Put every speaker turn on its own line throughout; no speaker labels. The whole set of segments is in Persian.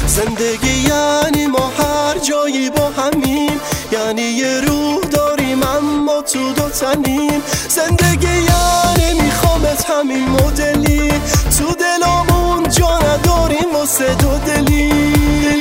زندگی یعنی ما هر جایی با همیم، یعنی یه روح داریم اما تو دو تنیم. زندگی یعنی میخوامت همین مدلی، تو دلامون جا نداریم واسه دو دلی.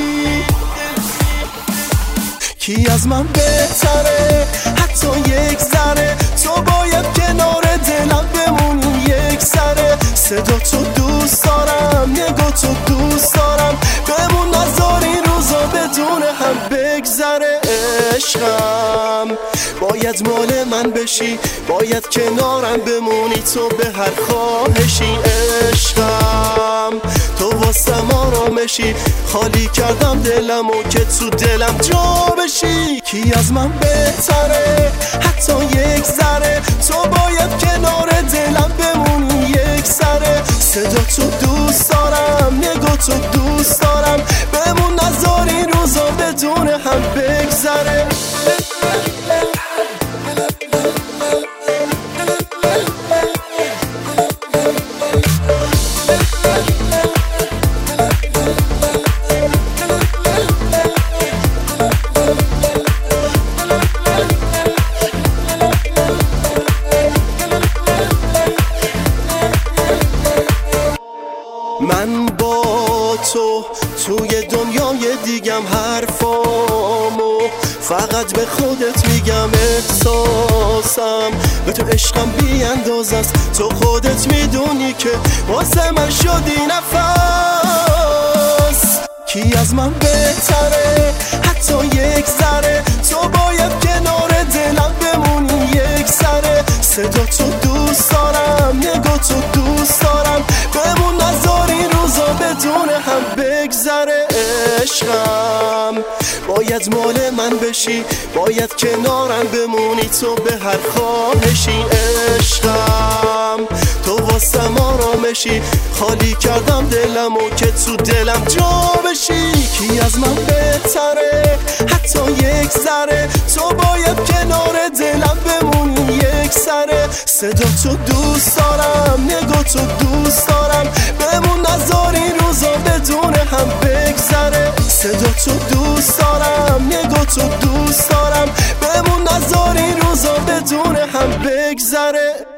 کی از من بهتره حتی یک ذره، تو باید کنار دلم بمونی یک سره. صدا تو دوست دارم، نگاه تو دوست دارم، بمون نذار این روزا بدون هم بگذره. عشقم باید مال من بشی، باید کنارم بمونی تو به هر خواهشی. عشقم تو واسه ما رامشی، خالی کردم دلمو که تو دلم جا بشی. کی از من بهتره حتی یک ذره، تو باید کنار دلم بمونی یک سره. صدا تو دوست دارم، نگاه تو دوست دارم، بمون نذار این روزا بدون هم بگذره. من با تو توی دنیای دیگم، حرفامو فقط به خودت میگم. احساسم به تو عشقم بی انداز است، تو خودت میدونی که واسه من شدی نفس. کی از من بهتره حتی یک ذره، تو باید کنار دلم بمونی یک سره. صدا تو دوست دارم، نگاه تو دوست دارم، بمون نذار این روزا بدون هم بگذره. عشقم باید مال من بشی، باید کنارم بمونی تو به هر خواهشی. عشقم تو واسه ما رامشی، خالی کردم دلمو که تو دلم جا بشی. کی از من بهتره حتی یک ذره، تو باید کنار دلم بمونی یک سره. صدا تو دوست دارم، نگاه تو دوست دارم، بمون نذار این روزا بدون هم بگذره. صدا تو دوست دارم، نگاه تو دوست دارم، بمون نذار این روزا بدون هم بگذره.